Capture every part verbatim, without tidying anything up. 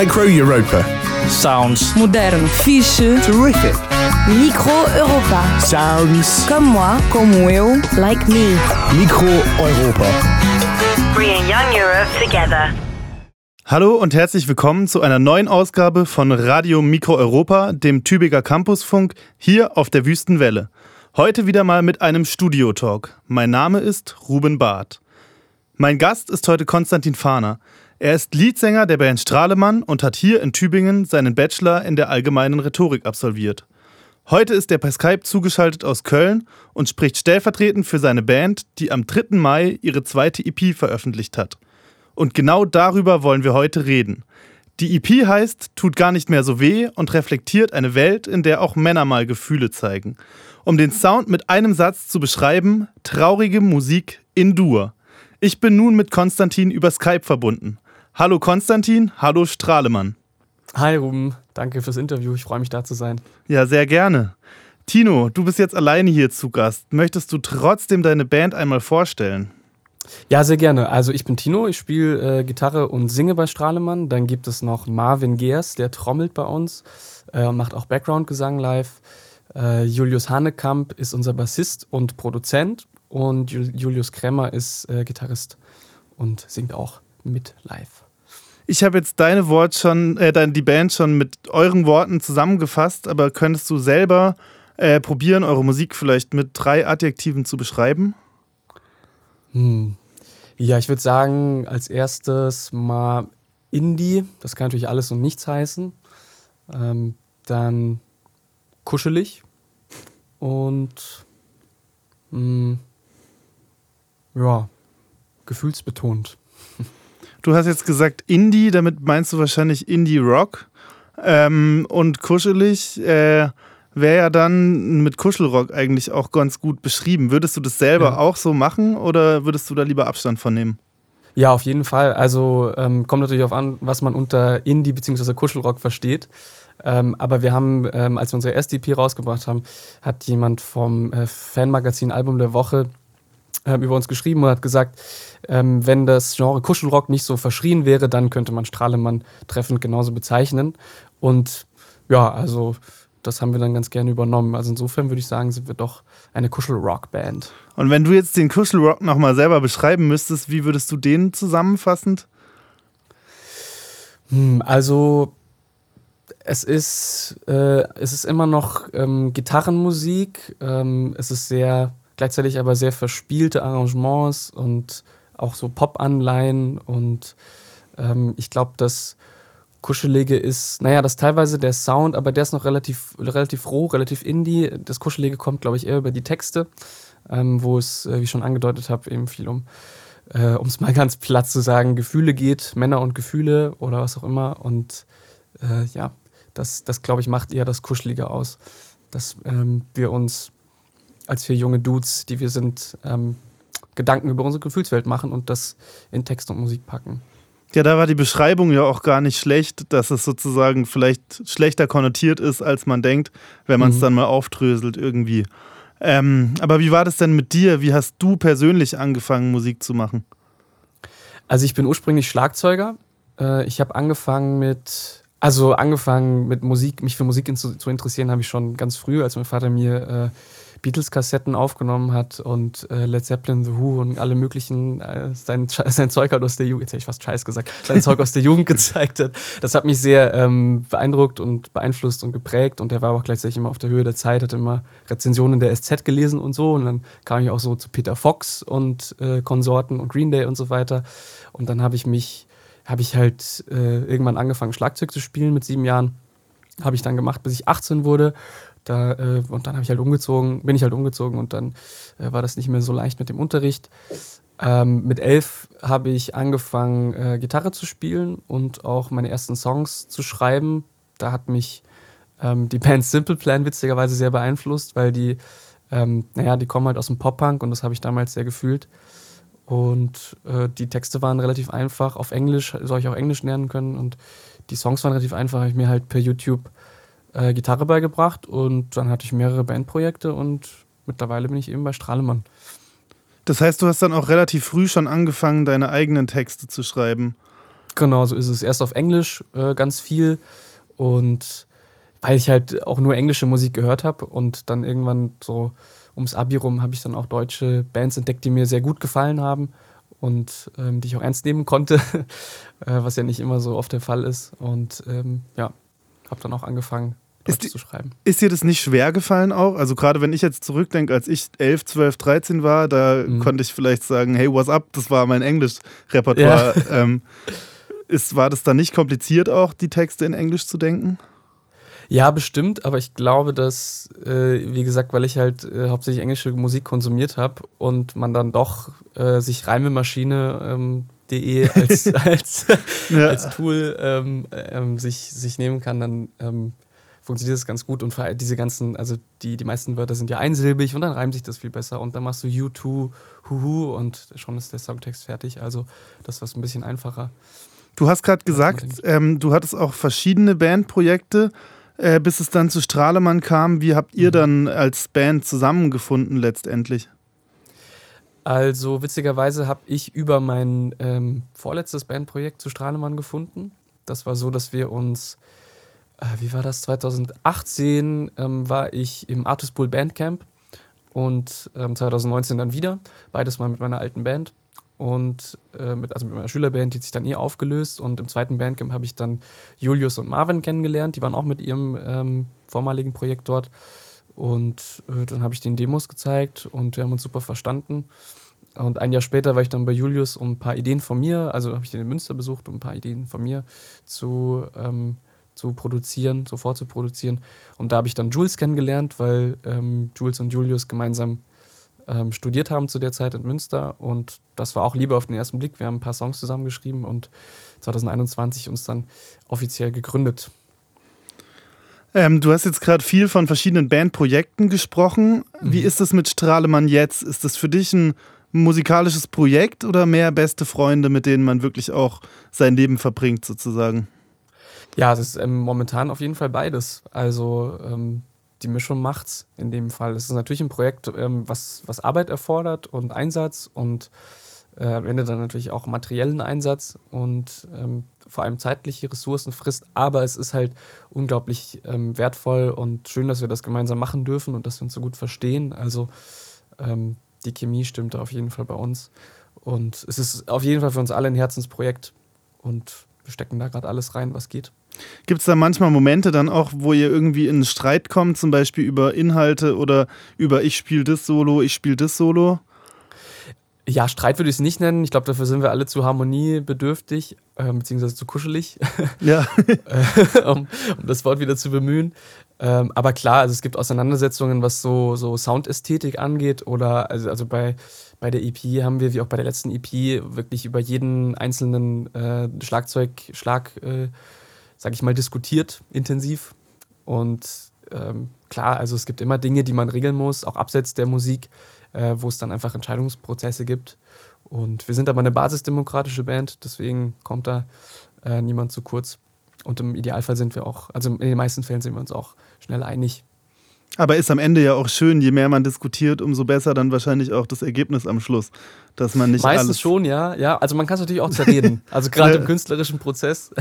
Micro Europa. Sounds. Modern. Fiche. Terrific. Micro Europa. Sounds. Comme moi. Como eu. Like me. Micro Europa. Bringing Young Europe together. Hallo und herzlich willkommen zu einer neuen Ausgabe von Radio Micro Europa, dem Tübinger Campusfunk, hier auf der Wüstenwelle. Heute wieder mal mit einem Studio-Talk. Mein Name ist Ruben Barth. Mein Gast ist heute Konstantin Fahner. Er ist Leadsänger der Band Strahlemann und hat hier in Tübingen seinen Bachelor in der allgemeinen Rhetorik absolviert. Heute ist er per Skype zugeschaltet aus Köln und spricht stellvertretend für seine Band, die am dritten Mai ihre zweite E P veröffentlicht hat. Und genau darüber wollen wir heute reden. Die E P heißt Tut gar nicht mehr so weh und reflektiert eine Welt, in der auch Männer mal Gefühle zeigen. Um den Sound mit einem Satz zu beschreiben: traurige Musik in Dur. Ich bin nun mit Konstantin über Skype verbunden. Hallo Konstantin, hallo Strahlemann. Hi Ruben, danke fürs Interview, ich freue mich da zu sein. Ja, sehr gerne. Tino, du bist jetzt alleine hier zu Gast. Möchtest du trotzdem deine Band einmal vorstellen? Ja, sehr gerne. Also ich bin Tino, ich spiele äh, Gitarre und singe bei Strahlemann. Dann gibt es noch Marvin Geers, der trommelt bei uns, äh, macht auch Background-Gesang live. Äh, Julius Hanekamp ist unser Bassist und Produzent und Ju- Julius Kremmer ist äh, Gitarrist und singt auch mit live. Ich habe jetzt deine Wort schon, äh, die Band schon mit euren Worten zusammengefasst, aber könntest du selber äh, probieren, eure Musik vielleicht mit drei Adjektiven zu beschreiben? Hm. Ja, ich würde sagen, als erstes mal Indie, das kann natürlich alles und nichts heißen. Ähm, dann kuschelig und mh, ja, gefühlsbetont. Du hast jetzt gesagt Indie, damit meinst du wahrscheinlich Indie-Rock. Ähm, und kuschelig äh, wäre ja dann mit Kuschelrock eigentlich auch ganz gut beschrieben. Würdest du das selber ja. auch so machen oder würdest du da lieber Abstand von nehmen? Ja, auf jeden Fall. Also ähm, kommt natürlich auf an, was man unter Indie bzw. Kuschelrock versteht. Ähm, aber wir haben, ähm, als wir unsere erste E P rausgebracht haben, hat jemand vom äh, Fanmagazin Album der Woche äh, über uns geschrieben und hat gesagt, ähm, wenn das Genre Kuschelrock nicht so verschrien wäre, dann könnte man Strahlemann treffend genauso bezeichnen. Und ja, also das haben wir dann ganz gerne übernommen. Also insofern würde ich sagen, sind wir doch eine Kuschelrock-Band. Und wenn du jetzt den Kuschelrock nochmal selber beschreiben müsstest, wie würdest du den zusammenfassend? Hm, also es ist, äh, es ist immer noch ähm, Gitarrenmusik. Ähm, es ist sehr, gleichzeitig aber sehr verspielte Arrangements und auch so Pop-Anleihen. Und ähm, ich glaube, das Kuschelige ist, naja, das ist teilweise der Sound, aber der ist noch relativ, relativ roh, relativ indie. Das Kuschelige kommt, glaube ich, eher über die Texte, ähm, wo es, äh, wie ich schon angedeutet habe, eben viel um, äh, um es mal ganz platt zu sagen, Gefühle geht, Männer und Gefühle oder was auch immer. Und äh, ja, das, das glaube ich, macht eher das Kuschelige aus, dass ähm, wir uns als vier junge Dudes, die wir sind, ähm, Gedanken über unsere Gefühlswelt machen und das in Text und Musik packen. Ja, da war die Beschreibung ja auch gar nicht schlecht, dass es sozusagen vielleicht schlechter konnotiert ist, als man denkt, wenn man es mhm. dann mal aufdröselt irgendwie. Ähm, aber wie war das denn mit dir? Wie hast du persönlich angefangen, Musik zu machen? Also ich bin ursprünglich Schlagzeuger. Äh, ich habe angefangen mit, also angefangen mit Musik, mich für Musik in, zu, zu interessieren, habe ich schon ganz früh, als mein Vater mir äh, Beatles-Kassetten aufgenommen hat und äh, Led Zeppelin, The Who und alle möglichen, äh, sein, sein Zeug halt aus der Jugend, jetzt hätte ich fast Scheiß gesagt, sein Zeug aus der Jugend gezeigt hat. Das hat mich sehr ähm, beeindruckt und beeinflusst und geprägt und der war auch gleichzeitig immer auf der Höhe der Zeit, hat immer Rezensionen der S Z gelesen und so und dann kam ich auch so zu Peter Fox und äh, Konsorten und Green Day und so weiter und dann habe ich mich, habe ich halt äh, irgendwann angefangen Schlagzeug zu spielen mit sieben Jahren, habe ich dann gemacht, bis ich achtzehn wurde. Da, äh, und dann habe ich halt umgezogen, bin ich halt umgezogen und dann äh, war das nicht mehr so leicht mit dem Unterricht. Ähm, mit elf habe ich angefangen, äh, Gitarre zu spielen und auch meine ersten Songs zu schreiben. Da hat mich ähm, die Band Simple Plan witzigerweise sehr beeinflusst, weil die, ähm, naja, die kommen halt aus dem Pop-Punk und das habe ich damals sehr gefühlt. Und äh, die Texte waren relativ einfach. Auf Englisch soll ich auch Englisch lernen können und die Songs waren relativ einfach. Habe ich mir halt per YouTube Äh, Gitarre beigebracht und dann hatte ich mehrere Bandprojekte und mittlerweile bin ich eben bei Strahlemann. Das heißt, du hast dann auch relativ früh schon angefangen, deine eigenen Texte zu schreiben. Genau, so ist es. Erst auf Englisch äh, ganz viel und weil ich halt auch nur englische Musik gehört habe und dann irgendwann so ums Abi rum habe ich dann auch deutsche Bands entdeckt, die mir sehr gut gefallen haben und ähm, die ich auch ernst nehmen konnte, äh, was ja nicht immer so oft der Fall ist. Und ähm, ja, habe dann auch angefangen, Deutsch Ist die- zu schreiben. Ist dir das nicht schwer gefallen auch? Also gerade wenn ich jetzt zurückdenke, als ich elf, zwölf, dreizehn war, da Mhm. konnte ich vielleicht sagen, hey, what's up? Das war mein Englisch-Repertoire. Ähm, ist, war das dann nicht kompliziert auch, die Texte in Englisch zu denken? Ja, bestimmt, aber ich glaube, dass, äh, wie gesagt, weil ich halt äh, hauptsächlich englische Musik konsumiert habe und man dann doch äh, sich Reimemaschine ähm, .de als, als, Ja. als Tool ähm, ähm, sich, sich nehmen kann, dann ähm, funktioniert das ganz gut. Und vor allem diese ganzen, also die, die meisten Wörter sind ja einsilbig und dann reimt sich das viel besser. Und dann machst du you, to, huhu und schon ist der Songtext fertig. Also das war ein bisschen einfacher. Du hast gerade gesagt, ähm, du hattest auch verschiedene Bandprojekte, äh, bis es dann zu Strahlemann kam. Wie habt ihr Mhm. dann als Band zusammengefunden letztendlich? Also witzigerweise habe ich über mein ähm, vorletztes Bandprojekt zu Strahlemann gefunden. Das war so, dass wir uns, äh, wie war das, zwanzig achtzehn ähm, war ich im Artist Pool Bandcamp und ähm, zwanzig neunzehn dann wieder, beides mal mit meiner alten Band und äh, mit, also mit meiner Schülerband, die hat sich dann eh aufgelöst und im zweiten Bandcamp habe ich dann Julius und Marvin kennengelernt, die waren auch mit ihrem ähm, vormaligen Projekt dort. Und äh, dann habe ich den Demos gezeigt und wir haben uns super verstanden. Und ein Jahr später war ich dann bei Julius, um ein paar Ideen von mir, also habe ich den in Münster besucht, um ein paar Ideen von mir zu, ähm, zu produzieren, sofort zu produzieren. Und da habe ich dann Jules kennengelernt, weil ähm, Jules und Julius gemeinsam ähm, studiert haben zu der Zeit in Münster. Und das war auch Liebe auf den ersten Blick. Wir haben ein paar Songs zusammengeschrieben und zwanzig einundzwanzig uns dann offiziell gegründet. Ähm, du hast jetzt gerade viel von verschiedenen Bandprojekten gesprochen. Wie Mhm. ist es mit Strahlemann jetzt? Ist das für dich ein musikalisches Projekt oder mehr beste Freunde, mit denen man wirklich auch sein Leben verbringt sozusagen? Ja, es ist ähm, momentan auf jeden Fall beides. Also ähm, die Mischung macht's in dem Fall. Es ist natürlich ein Projekt, ähm, was, was Arbeit erfordert und Einsatz und äh, am Ende dann natürlich auch materiellen Einsatz und ähm, vor allem zeitliche Ressourcen frisst. Aber es ist halt unglaublich ähm, wertvoll und schön, dass wir das gemeinsam machen dürfen und dass wir uns so gut verstehen. Also ähm, die Chemie stimmt da auf jeden Fall bei uns. Und es ist auf jeden Fall für uns alle ein Herzensprojekt und wir stecken da gerade alles rein, was geht. Gibt es da manchmal Momente dann auch, wo ihr irgendwie in einen Streit kommt, zum Beispiel über Inhalte oder über ich spiele das Solo, ich spiele das Solo? Ja, Streit würde ich es nicht nennen. Ich glaube, dafür sind wir alle zu harmoniebedürftig, äh, beziehungsweise zu kuschelig, Ja. um, um das Wort wieder zu bemühen. Ähm, aber klar, also es gibt Auseinandersetzungen, was so, so Soundästhetik angeht. Oder also, also bei, bei der E P haben wir, wie auch bei der letzten E P, wirklich über jeden einzelnen äh, Schlagzeugschlag, äh, sag ich mal, diskutiert, intensiv. Und ähm, klar, also es gibt immer Dinge, die man regeln muss, auch abseits der Musik, äh, wo es dann einfach Entscheidungsprozesse gibt. Und wir sind aber eine basisdemokratische Band, deswegen kommt da äh, niemand zu kurz. Und im Idealfall sind wir auch, also in den meisten Fällen sind wir uns auch schnell einig. Aber ist am Ende ja auch schön, je mehr man diskutiert, umso besser dann wahrscheinlich auch das Ergebnis am Schluss. Dass man nicht Meistens alles schon, ja. ja. Also man kann es natürlich auch zerreden. Also gerade im künstlerischen Prozess.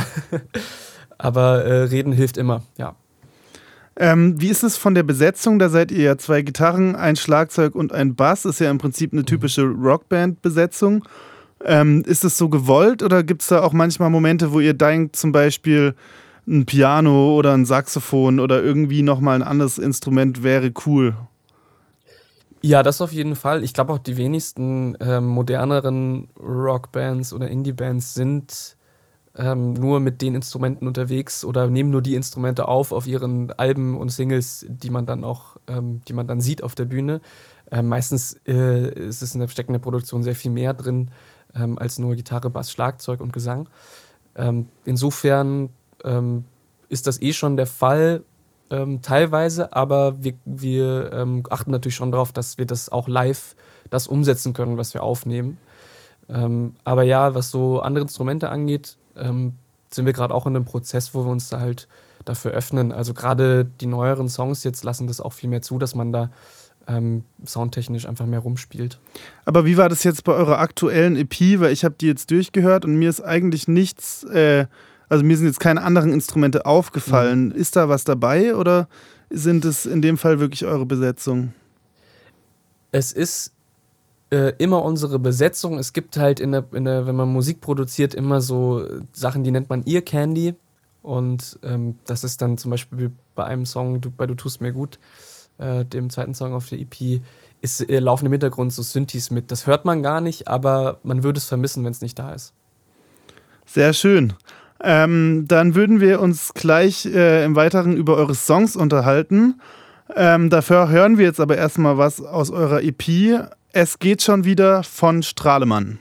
Aber äh, reden hilft immer, ja. Ähm, wie ist es von der Besetzung? Da seid ihr ja zwei Gitarren, ein Schlagzeug und ein Bass. Ist ja im Prinzip eine typische Rockband-Besetzung. Ähm, ist es so gewollt oder gibt es da auch manchmal Momente, wo ihr denkt, zum Beispiel ein Piano oder ein Saxophon oder irgendwie nochmal ein anderes Instrument wäre cool? Ja, das auf jeden Fall. Ich glaube auch die wenigsten ähm, moderneren Rockbands oder Indie-Bands sind ähm, nur mit den Instrumenten unterwegs oder nehmen nur die Instrumente auf auf ihren Alben und Singles, die man dann auch, ähm, die man dann sieht auf der Bühne. Ähm, meistens äh, ist es in der steckenden Produktion sehr viel mehr drin ähm, als nur Gitarre, Bass, Schlagzeug und Gesang. Ähm, insofern ähm, ist das eh schon der Fall. Ähm, teilweise, aber wir, wir ähm, achten natürlich schon darauf, dass wir das auch live das umsetzen können, was wir aufnehmen. Ähm, aber ja, was so andere Instrumente angeht, ähm, sind wir gerade auch in einem Prozess, wo wir uns da halt dafür öffnen. Also gerade die neueren Songs jetzt lassen das auch viel mehr zu, dass man da ähm, soundtechnisch einfach mehr rumspielt. Aber wie war das jetzt bei eurer aktuellen E P? Weil ich habe die jetzt durchgehört und mir ist eigentlich nichts, äh, also mir sind jetzt keine anderen Instrumente aufgefallen. Mhm. Ist da was dabei oder sind es in dem Fall wirklich eure Besetzung? Es ist äh, immer unsere Besetzung. Es gibt halt, in der, in der, wenn man Musik produziert, immer so Sachen, die nennt man Ear Candy. Und ähm, das ist dann zum Beispiel bei einem Song, du, bei Du tust mir gut, äh, dem zweiten Song auf der E P, ist, äh, laufen im Hintergrund so Synthes mit. Das hört man gar nicht, aber man würde es vermissen, wenn es nicht da ist. Sehr schön. Ähm, dann würden wir uns gleich äh, im Weiteren über eure Songs unterhalten. Ähm, dafür hören wir jetzt aber erstmal was aus eurer E P. Es geht schon wieder von Strahlemann.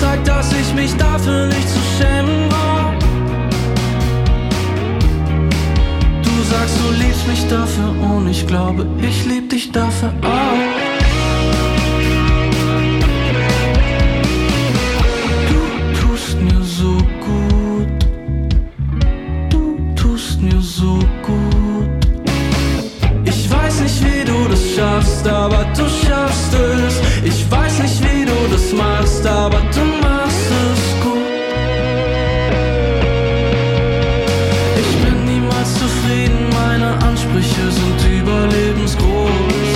gezeigt, dass ich mich dafür nicht zu schämen brauch. Du sagst, du liebst mich dafür und ich glaube, ich lieb dich dafür auch. Du tust mir so gut, du tust mir so gut. Ich weiß nicht, wie du das schaffst, aber du schaffst es. Ich weiß nicht, wie du das machst, aber du machst es gut. Ich bin niemals zufrieden, meine Ansprüche sind überlebensgroß.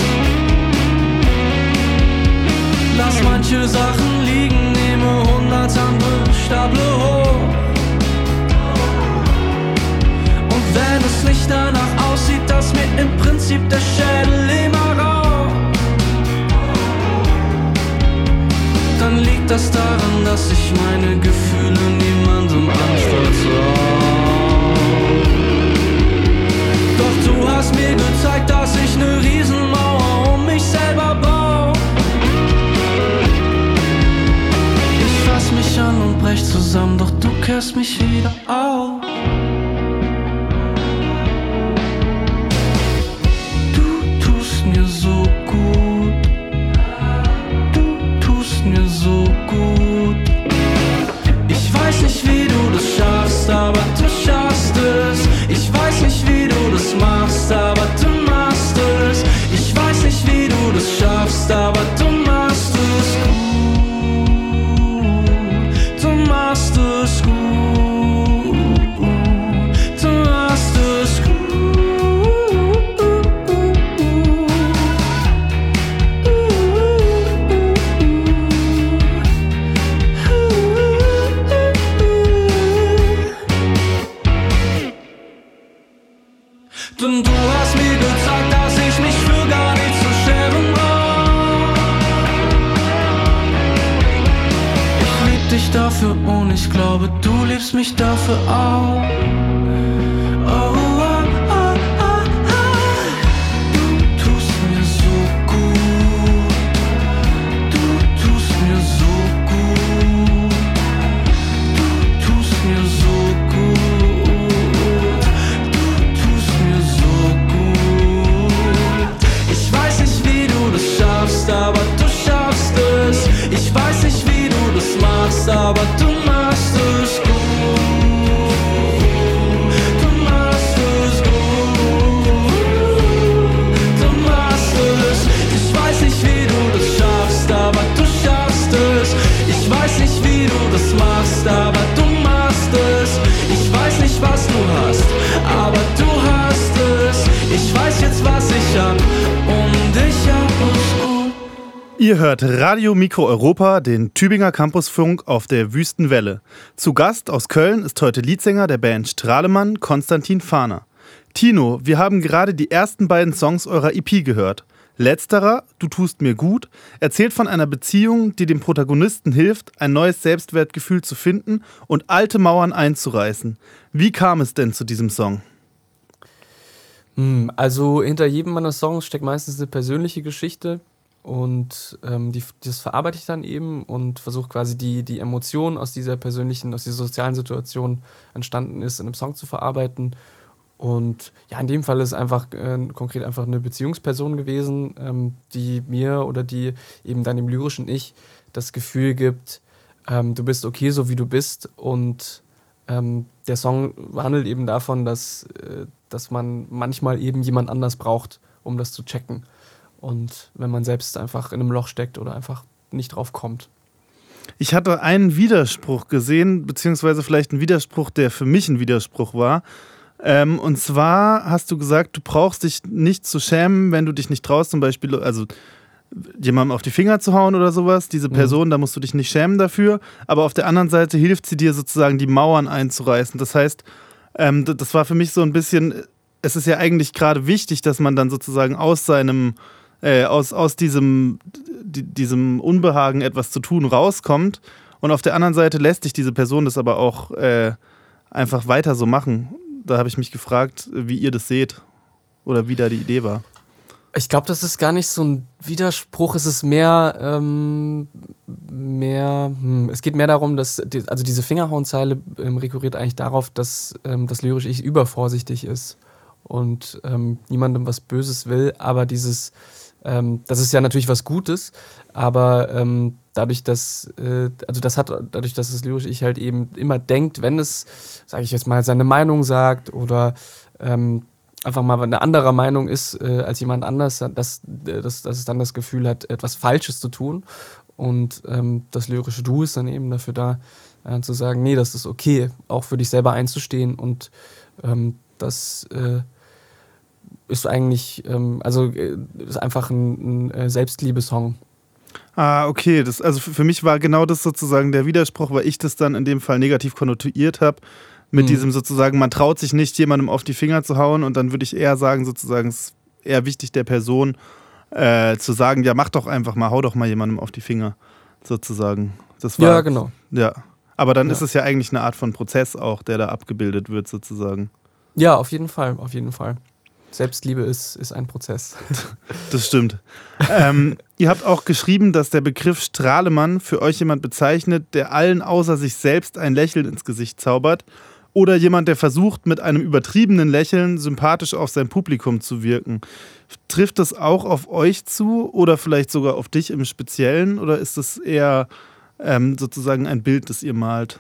Lass manche Sachen liegen, nehme hundert andere Stapel hoch. Und wenn es nicht danach aussieht, dass mir im Prinzip der Schädel immer raucht, dann liegt das daran, dass ich meine Gefühle niemandem anvertraue. Doch du hast mir gezeigt, dass ich ne Riesenmauer um mich selber baue. Ich fass mich an und brech zusammen, doch du kehrst mich wieder auf. Du tust mir so gut, du tust mir so gut. Ich weiß nicht, wie du das schaffst, aber du schaffst es. Ich weiß nicht, wie du das machst, aber du machst es. Ich weiß nicht, wie du das schaffst, aber du machst es gut. Du machst es gut. Du machst es gut. Denn du hast mir gezeigt, dass ich mich für gar nichts zu schämen brauch. Ich lieb dich dafür und ich glaube, du liebst mich dafür auch. Oh, oh, oh, oh, oh. Du tust mir so gut, du tust mir so gut, du tust mir so gut, du tust mir so gut. Ich weiß nicht, wie du das schaffst, aber du schaffst es. Ich weiß nicht, wie du das machst, aber du machst es gut. Du machst es gut. Du machst es. Ich weiß nicht, wie du das schaffst, aber du schaffst es. Ich weiß nicht, wie du das machst, aber du machst es. Ich weiß nicht, was du hast, aber du hast es. Ich weiß jetzt, was ich hab und ich hab es gut. Ihr hört Radio Mikro Europa, den Tübinger Campusfunk auf der Wüstenwelle. Zu Gast aus Köln ist heute Leadsänger der Band Strahlemann, Konstantin Fahner. Tino, wir haben gerade die ersten beiden Songs eurer E P gehört. Letzterer, Du tust mir gut, erzählt von einer Beziehung, die dem Protagonisten hilft, ein neues Selbstwertgefühl zu finden und alte Mauern einzureißen. Wie kam es denn zu diesem Song? Hm, also hinter jedem meiner Songs steckt meistens eine persönliche Geschichte. Und ähm, die, das verarbeite ich dann eben und versuche quasi die, die Emotionen aus dieser persönlichen, aus dieser sozialen Situation entstanden ist, in einem Song zu verarbeiten. Und ja, in dem Fall ist einfach äh, konkret einfach eine Beziehungsperson gewesen, ähm, die mir oder die eben dann dem lyrischen Ich das Gefühl gibt, ähm, du bist okay, so wie du bist. Und ähm, der Song handelt eben davon, dass, äh, dass man manchmal eben jemand anders braucht, um das zu checken. Und wenn man selbst einfach in einem Loch steckt oder einfach nicht drauf kommt. Ich hatte einen Widerspruch gesehen, beziehungsweise vielleicht einen Widerspruch, der für mich ein Widerspruch war. Ähm, und zwar hast du gesagt, du brauchst dich nicht zu schämen, wenn du dich nicht traust, zum Beispiel, also jemandem auf die Finger zu hauen oder sowas. Diese Person, mhm. da musst du dich nicht schämen dafür. Aber auf der anderen Seite hilft sie dir sozusagen, die Mauern einzureißen. Das heißt, ähm, das war für mich so ein bisschen, es ist ja eigentlich gerade wichtig, dass man dann sozusagen aus seinem Äh, aus, aus diesem, die, diesem Unbehagen etwas zu tun rauskommt. Und auf der anderen Seite lässt sich diese Person das aber auch äh, einfach weiter so machen. Da habe ich mich gefragt, wie ihr das seht oder wie da die Idee war. Ich glaube, das ist gar nicht so ein Widerspruch. Es ist mehr, ähm, mehr, hm, es geht mehr darum, dass, die, also diese Fingerhauen-Zeile ähm, rekurriert eigentlich darauf, dass ähm, das lyrische Ich übervorsichtig ist und ähm, niemandem was Böses will. Aber dieses, ähm, das ist ja natürlich was Gutes, aber ähm, dadurch, dass, äh, also das hat, dadurch, dass das lyrische Ich halt eben immer denkt, wenn es, sage ich jetzt mal, seine Meinung sagt oder ähm, einfach mal eine andere Meinung ist äh, als jemand anders, dass, dass, dass es dann das Gefühl hat, etwas Falsches zu tun. Und ähm, das lyrische Du ist dann eben dafür da, äh, zu sagen, nee, das ist okay, auch für dich selber einzustehen. Und ähm, das äh, ist eigentlich, ähm, also äh, ist einfach ein, ein äh, Selbstliebesong. Ah, okay. Das, also für, für mich war genau das sozusagen der Widerspruch, weil ich das dann in dem Fall negativ konnotiert habe. Mit mhm. diesem sozusagen, man traut sich nicht, jemandem auf die Finger zu hauen, und dann würde ich eher sagen, sozusagen, es ist eher wichtig der Person äh, zu sagen, ja, mach doch einfach mal, hau doch mal jemandem auf die Finger, sozusagen. Das war, ja, genau. Ja, aber dann ja. ist es ja eigentlich eine Art von Prozess auch, der da abgebildet wird, sozusagen. Ja, auf jeden Fall, auf jeden Fall. Selbstliebe ist, ist ein Prozess. Das stimmt. ähm, ihr habt auch geschrieben, dass der Begriff Strahlemann für euch jemand bezeichnet, der allen außer sich selbst ein Lächeln ins Gesicht zaubert. Oder jemand, der versucht, mit einem übertriebenen Lächeln sympathisch auf sein Publikum zu wirken. Trifft das auch auf euch zu oder vielleicht sogar auf dich im Speziellen? Oder ist das eher ähm, sozusagen ein Bild, das ihr malt?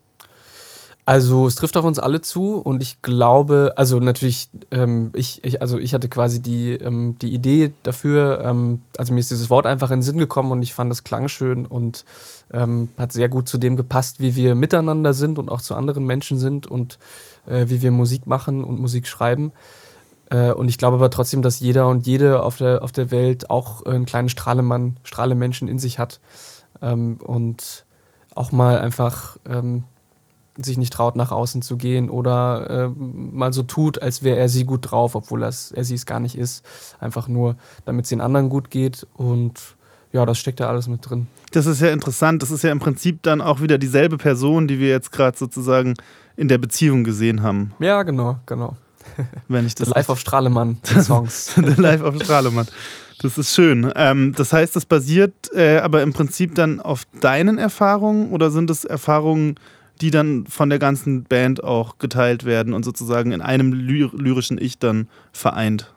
Also es trifft auf uns alle zu, und ich glaube, also natürlich, ähm, ich, ich, also ich hatte quasi die, ähm, die Idee dafür, ähm, also mir ist dieses Wort einfach in den Sinn gekommen und ich fand, das klang schön und ähm, hat sehr gut zu dem gepasst, wie wir miteinander sind und auch zu anderen Menschen sind und äh, wie wir Musik machen und Musik schreiben. Äh, und ich glaube aber trotzdem, dass jeder und jede auf der, auf der Welt auch einen kleinen Strahlemann, Strahlemenschen in sich hat ähm, und auch mal einfach ähm, sich nicht traut, nach außen zu gehen oder äh, mal so tut, als wäre er sie gut drauf, obwohl er sie es gar nicht ist. Einfach nur, damit es den anderen gut geht, und ja, das steckt da alles mit drin. Das ist ja interessant. Das ist ja im Prinzip dann auch wieder dieselbe Person, die wir jetzt gerade sozusagen in der Beziehung gesehen haben. Ja, genau, genau. Wenn ich das The Life of Strahlemann, die Songs. The Life of Strahlemann. Das ist schön. Ähm, das heißt, das basiert äh, aber im Prinzip dann auf deinen Erfahrungen, oder sind es Erfahrungen, die dann von der ganzen Band auch geteilt werden und sozusagen in einem ly- lyrischen Ich dann vereint?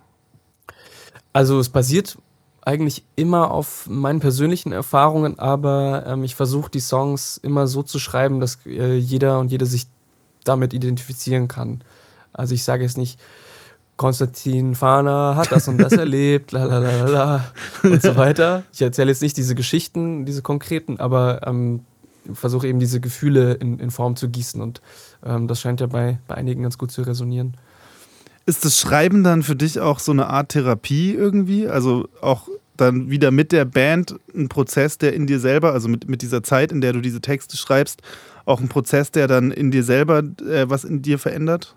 Also es basiert eigentlich immer auf meinen persönlichen Erfahrungen, aber ähm, ich versuche die Songs immer so zu schreiben, dass äh, jeder und jede sich damit identifizieren kann. Also ich sage jetzt nicht, Konstantin Fahner hat das und das erlebt, la la la la und so weiter. Ich erzähle jetzt nicht diese Geschichten, diese konkreten, aber ähm, versuche eben diese Gefühle in, in Form zu gießen, und ähm, das scheint ja bei, bei einigen ganz gut zu resonieren. Ist das Schreiben dann für dich auch so eine Art Therapie irgendwie? Also auch dann wieder mit der Band ein Prozess, der in dir selber, also mit, mit dieser Zeit, in der du diese Texte schreibst, auch ein Prozess, der dann in dir selber äh, was in dir verändert?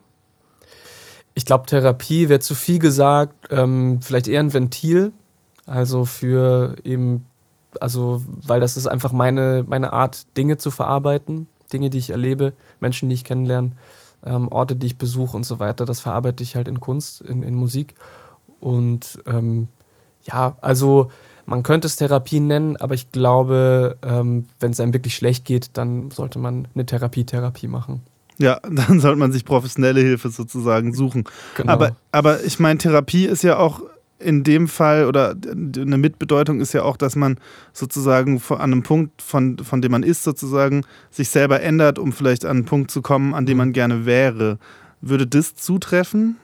Ich glaube, Therapie wäre zu viel gesagt, ähm, vielleicht eher ein Ventil, also für eben, also weil das ist einfach meine, meine Art, Dinge zu verarbeiten, Dinge, die ich erlebe, Menschen, die ich kennenlerne, ähm, Orte, die ich besuche und so weiter. Das verarbeite ich halt in Kunst, in, in Musik. Und ähm, ja, also man könnte es Therapie nennen, aber ich glaube, ähm, wenn es einem wirklich schlecht geht, dann sollte man eine Therapie-Therapie machen. Ja, dann sollte man sich professionelle Hilfe sozusagen suchen. Genau. Aber, aber ich meine, Therapie ist ja auch in dem Fall, oder eine Mitbedeutung ist ja auch, dass man sozusagen an einem Punkt, von, von dem man ist, sozusagen sich selber ändert, um vielleicht an einen Punkt zu kommen, an dem man gerne wäre. Würde das zutreffen?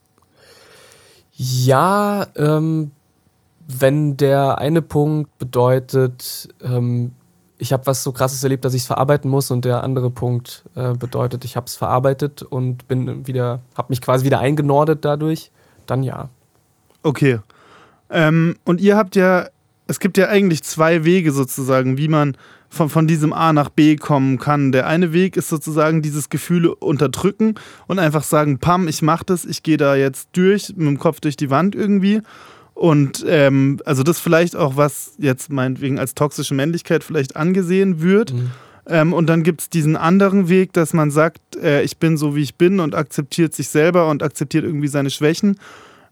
Ja, ähm, wenn der eine Punkt bedeutet, ähm, ich habe was so Krasses erlebt, dass ich es verarbeiten muss, und der andere Punkt äh, bedeutet, ich habe es verarbeitet und bin wieder, habe mich quasi wieder eingenordet dadurch, dann ja. Okay. Ähm, und ihr habt ja, es gibt ja eigentlich zwei Wege sozusagen, wie man von, von diesem A nach B kommen kann. Der eine Weg ist sozusagen dieses Gefühl unterdrücken und einfach sagen, pam, ich mach das, ich gehe da jetzt durch, mit dem Kopf durch die Wand irgendwie. Und ähm, also das vielleicht auch, was jetzt meinetwegen als toxische Männlichkeit vielleicht angesehen wird. Mhm. Ähm, und dann gibt es diesen anderen Weg, dass man sagt, äh, ich bin so, wie ich bin, und akzeptiert sich selber und akzeptiert irgendwie seine Schwächen.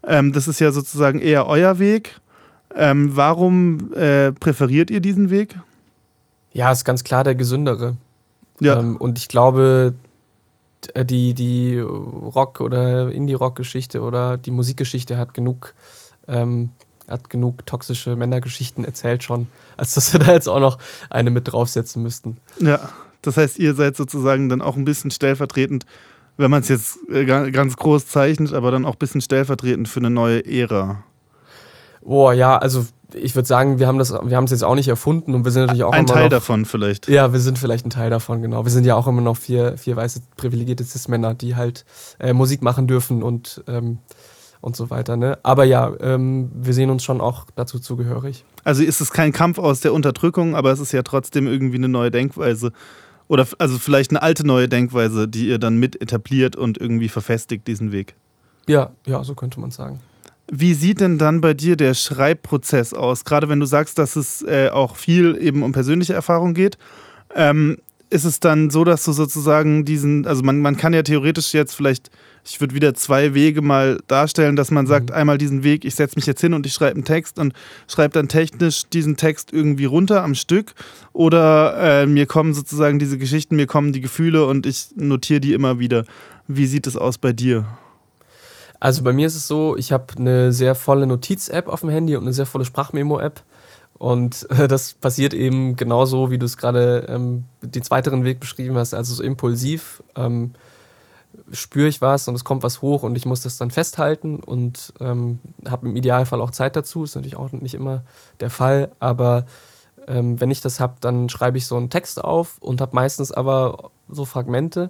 Ähm, das ist ja sozusagen eher euer Weg. Ähm, warum äh, präferiert ihr diesen Weg? Ja, ist ganz klar der gesündere. Ja. Ähm, und ich glaube, d- die, die Rock- oder Indie-Rock-Geschichte oder die Musikgeschichte hat genug, ähm, hat genug toxische Männergeschichten erzählt schon, als dass wir da jetzt auch noch eine mit draufsetzen müssten. Ja, das heißt, ihr seid sozusagen dann auch ein bisschen stellvertretend, wenn man es jetzt äh, ga- ganz groß zeichnet, aber dann auch ein bisschen stellvertretend für eine neue Ära. Boah, ja, also ich würde sagen, wir haben das, wir haben es jetzt auch nicht erfunden und wir sind natürlich auch Ein immer Teil noch, davon vielleicht. Ja, wir sind vielleicht ein Teil davon, genau. Wir sind ja auch immer noch vier, vier weiße privilegierte Cis-Männer, die halt äh, Musik machen dürfen und, ähm, und so weiter. Ne? Aber ja, ähm, wir sehen uns schon auch dazu zugehörig. Also ist es kein Kampf aus der Unterdrückung, aber es ist ja trotzdem irgendwie eine neue Denkweise. Oder f- also vielleicht eine alte neue Denkweise, die ihr dann mit etabliert und irgendwie verfestigt, diesen Weg. Ja, ja, so könnte man sagen. Wie sieht denn dann bei dir der Schreibprozess aus? Gerade wenn du sagst, dass es äh, auch viel eben um persönliche Erfahrung geht. Ähm, ist es dann so, dass du sozusagen diesen, also man, man kann ja theoretisch jetzt vielleicht, ich würde wieder zwei Wege mal darstellen, dass man sagt, Mhm. einmal diesen Weg, ich setze mich jetzt hin und ich schreibe einen Text und schreibe dann technisch diesen Text irgendwie runter am Stück. Oder äh, mir kommen sozusagen diese Geschichten, mir kommen die Gefühle und ich notiere die immer wieder. Wie sieht es aus bei dir? Also bei mir ist es so, ich habe eine sehr volle Notiz-App auf dem Handy und eine sehr volle Sprachmemo-App. Und äh, das passiert eben genauso, wie du es gerade ähm, den zweiteren Weg beschrieben hast, also so impulsiv. Ähm, spüre ich was und es kommt was hoch und ich muss das dann festhalten und ähm, habe im Idealfall auch Zeit dazu. Ist natürlich auch nicht immer der Fall, aber ähm, wenn ich das habe, dann schreibe ich so einen Text auf und habe meistens aber so Fragmente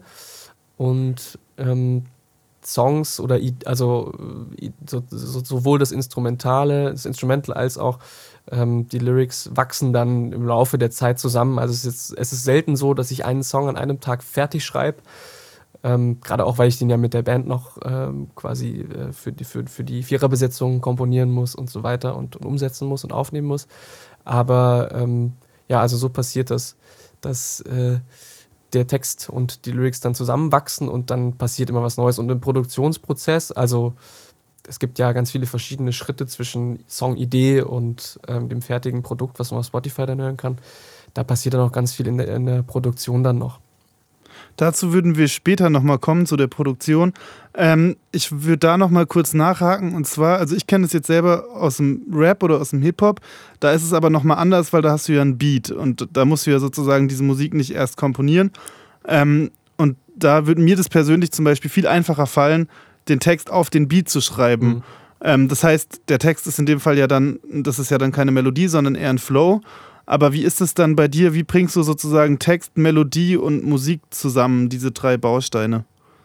und ähm, Songs oder i- also i- so, so, sowohl das Instrumentale, das Instrumental als auch ähm, die Lyrics wachsen dann im Laufe der Zeit zusammen. Also es ist, es ist selten so, dass ich einen Song an einem Tag fertig schreibe. Ähm, Gerade auch, weil ich den ja mit der Band noch ähm, quasi äh, für, die, für, für die Viererbesetzung komponieren muss und so weiter und, und umsetzen muss und aufnehmen muss. Aber ähm, ja, also so passiert das, dass äh, der Text und die Lyrics dann zusammenwachsen und dann passiert immer was Neues. Und im Produktionsprozess, also es gibt ja ganz viele verschiedene Schritte zwischen Songidee und ähm, dem fertigen Produkt, was man auf Spotify dann hören kann. Da passiert dann auch ganz viel in der, in der Produktion dann noch. Dazu würden wir später nochmal kommen, zu der Produktion. Ähm, ich würde da nochmal kurz nachhaken. Und zwar, also ich kenne es jetzt selber aus dem Rap oder aus dem Hip-Hop. Da ist es aber nochmal anders, weil da hast du ja einen Beat. Und da musst du ja sozusagen diese Musik nicht erst komponieren. Ähm, und da würde mir das persönlich zum Beispiel viel einfacher fallen, den Text auf den Beat zu schreiben. Mhm. Ähm, das heißt, der Text ist in dem Fall ja dann, das ist ja dann keine Melodie, sondern eher ein Flow. Aber wie ist es dann bei dir? Wie bringst du sozusagen Text, Melodie und Musik zusammen, diese drei Bausteine?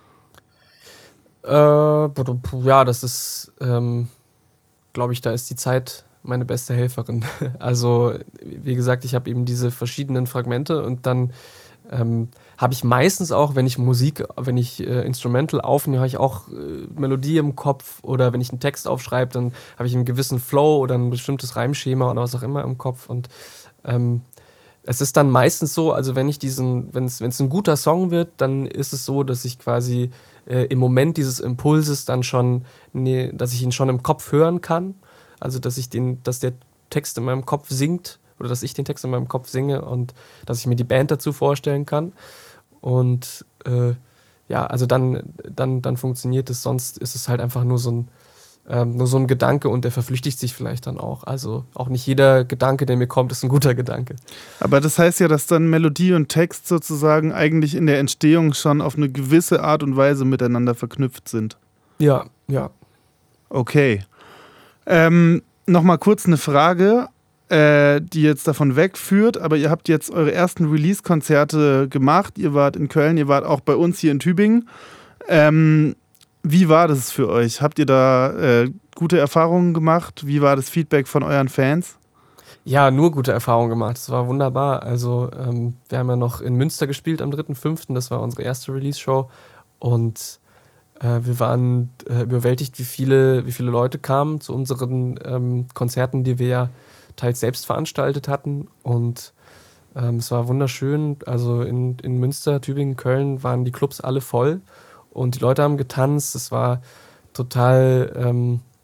Äh, ja, das ist, ähm, glaube ich, da ist die Zeit meine beste Helferin. Also, wie gesagt, ich habe eben diese verschiedenen Fragmente und dann ähm, habe ich meistens auch, wenn ich Musik, wenn ich äh, Instrumental aufnehme, habe ich auch äh, Melodie im Kopf oder wenn ich einen Text aufschreibe, dann habe ich einen gewissen Flow oder ein bestimmtes Reimschema oder was auch immer im Kopf und ähm, es ist dann meistens so, also wenn ich diesen, wenn es wenn es ein guter Song wird, dann ist es so, dass ich quasi äh, im Moment dieses Impulses dann schon, nee, dass ich ihn schon im Kopf hören kann, also dass ich den, dass der Text in meinem Kopf singt oder dass ich den Text in meinem Kopf singe und dass ich mir die Band dazu vorstellen kann und äh, ja, also dann, dann, dann funktioniert es, sonst ist es halt einfach nur so ein Ähm, nur so ein Gedanke und der verflüchtigt sich vielleicht dann auch. Also auch nicht jeder Gedanke, der mir kommt, ist ein guter Gedanke. Aber das heißt ja, dass dann Melodie und Text sozusagen eigentlich in der Entstehung schon auf eine gewisse Art und Weise miteinander verknüpft sind. Ja, ja. Okay. Ähm, Nochmal kurz eine Frage, äh, die jetzt davon wegführt, aber ihr habt jetzt eure ersten Release-Konzerte gemacht. Ihr wart in Köln, ihr wart auch bei uns hier in Tübingen. Ähm, Wie war das für euch? Habt ihr da äh, gute Erfahrungen gemacht? Wie war das Feedback von euren Fans? Ja, nur gute Erfahrungen gemacht. Es war wunderbar. Also ähm, wir haben ja noch in Münster gespielt am dritten fünften Das war unsere erste Release-Show. Und äh, wir waren äh, überwältigt, wie viele, wie viele Leute kamen zu unseren ähm, Konzerten, die wir ja teils selbst veranstaltet hatten. Und ähm, es war wunderschön. Also in, in Münster, Tübingen, Köln waren die Clubs alle voll. Und die Leute haben getanzt, es war total, ähm,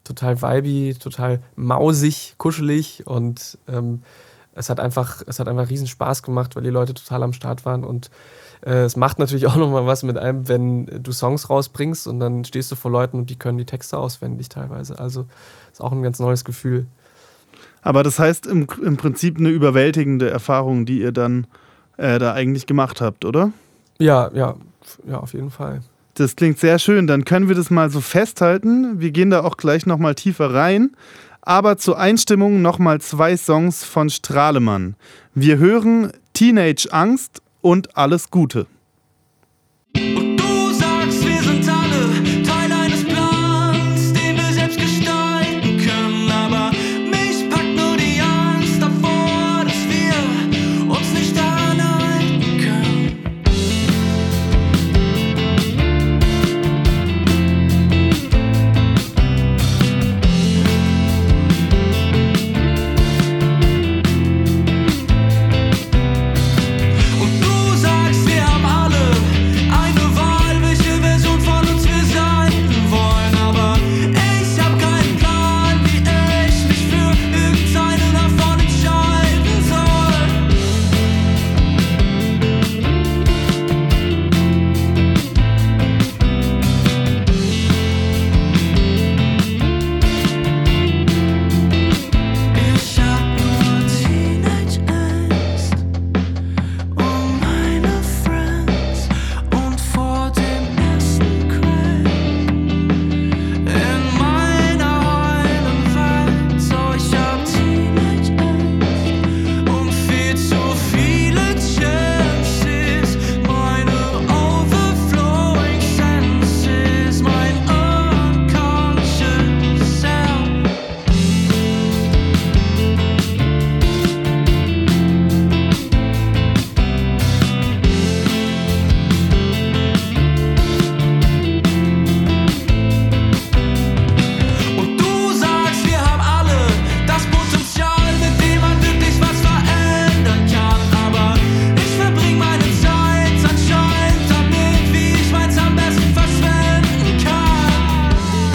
total vibey, total mausig, kuschelig und ähm, es hat einfach, es hat einfach riesen Spaß gemacht, weil die Leute total am Start waren und äh, es macht natürlich auch nochmal was mit einem, wenn du Songs rausbringst und dann stehst du vor Leuten und die können die Texte auswendig teilweise. Also ist auch ein ganz neues Gefühl. Aber das heißt im, im Prinzip eine überwältigende Erfahrung, die ihr dann äh, da eigentlich gemacht habt, oder? Ja, ja, ja, auf jeden Fall. Das klingt sehr schön. Dann können wir das mal so festhalten. Wir gehen da auch gleich nochmal tiefer rein. Aber zur Einstimmung nochmal zwei Songs von Strahlemann. Wir hören Teenage Angst und Alles Gute. Und du sagst, wir sind alle Teil eines Plans, den wir selbst gestalten können. Aber mich packt nur die Angst davor, dass wir uns nicht daran halten können. Und du sagst, wir haben alle eine Wahl, welche Version von uns wir sein wollen. Aber ich hab keinen Plan, wie ich mich für irgendeine davon entscheiden soll. Ich hab nur Teenage Angst um meine Friends und vor dem ersten Crack in meiner heilen Welt. So, ich hab Teenage Angst um viel zu viele Chances, meine overflowing senses, mein unconscious self. Und du sagst, wir haben alle das Potenzial, mit dem man wirklich was verändern kann. Aber ich verbring meine Zeit anscheinend damit, wie ich meins am besten verschwenden kann.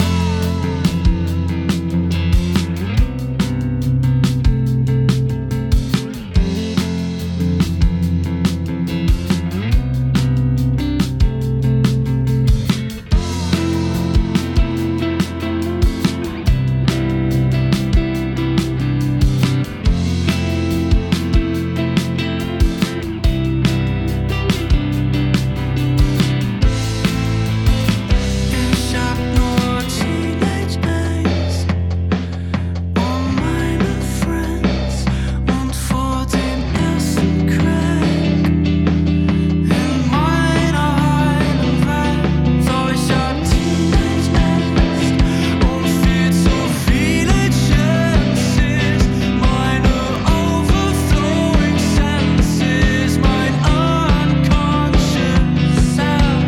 Ich hab nur Teenage Angst um meine Friends und vor dem ersten Crack in meiner heilen Welt. So, ich hab Teenage Angst um viel zu viele Chances, meine overflowing senses, mein unconscious self.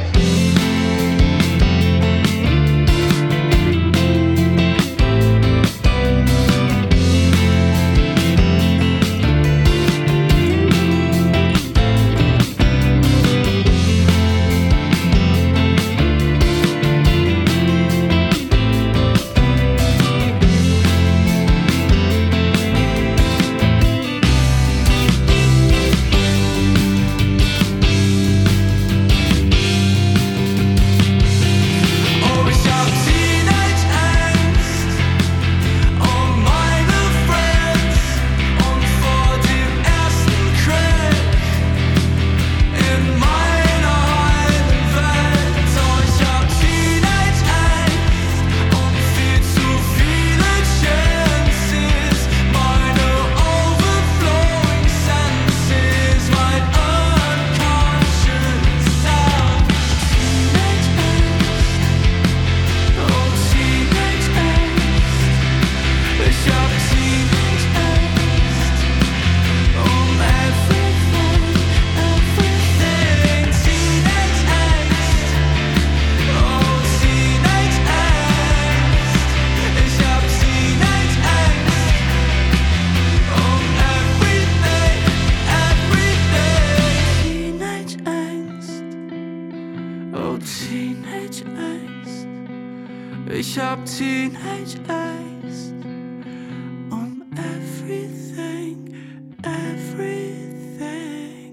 Oh, ich hab Teenage Angst um meine Friends und vor dem ersten Crack in meiner heilen Welt. Oh, ich hab Teenage Angst um viel zu viele Chances, meine overflowing senses, mein unconscious self. Teenage Angst, oh Teenage Angst. Ich hab Teenage Angst um everything, everything. Teenage Angst, oh Teenage Angst. Ich hab Teenage Angst um everything, everything. Teenage Angst, oh Teenage Angst. Ich hab Teenage Angst um everything, everything.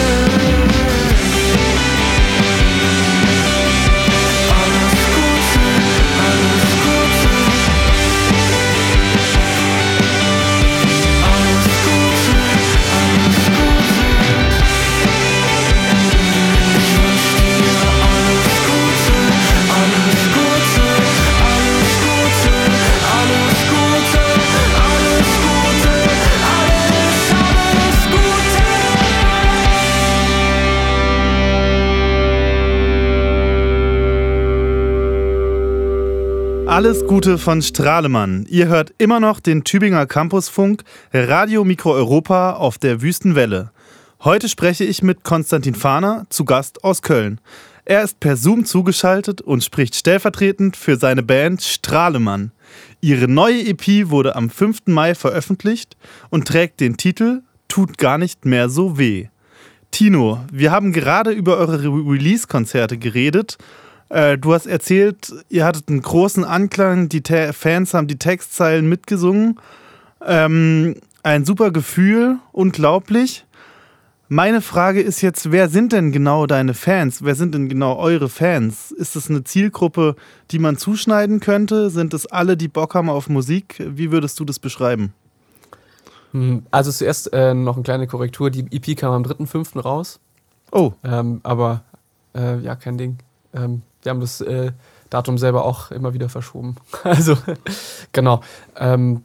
Alles Gute. Alles Gute von Strahlemann. Ihr hört immer noch den Tübinger Campusfunk, Radio Mikro Europa auf der Wüstenwelle. Heute spreche ich mit Konstantin Fahner, zu Gast aus Köln. Er ist per Zoom zugeschaltet und spricht stellvertretend für seine Band Strahlemann. Ihre neue E P wurde am fünften Mai veröffentlicht und trägt den Titel Tut gar nicht mehr so weh. Tino, wir haben gerade über eure Re- Release-Konzerte geredet. Äh, du hast erzählt, ihr hattet einen großen Anklang, die Te- Fans haben die Textzeilen mitgesungen. Ähm, ein super Gefühl, unglaublich. Meine Frage ist jetzt, wer sind denn genau deine Fans? Wer sind denn genau eure Fans? Ist es eine Zielgruppe, die man zuschneiden könnte? Sind es alle, die Bock haben auf Musik? Wie würdest du das beschreiben? Also zuerst äh, noch eine kleine Korrektur. Die E P kam am dritten fünften raus. Oh. Ähm, aber äh, ja, kein Ding. Ähm, wir haben das äh, Datum selber auch immer wieder verschoben. Also, genau. Ähm,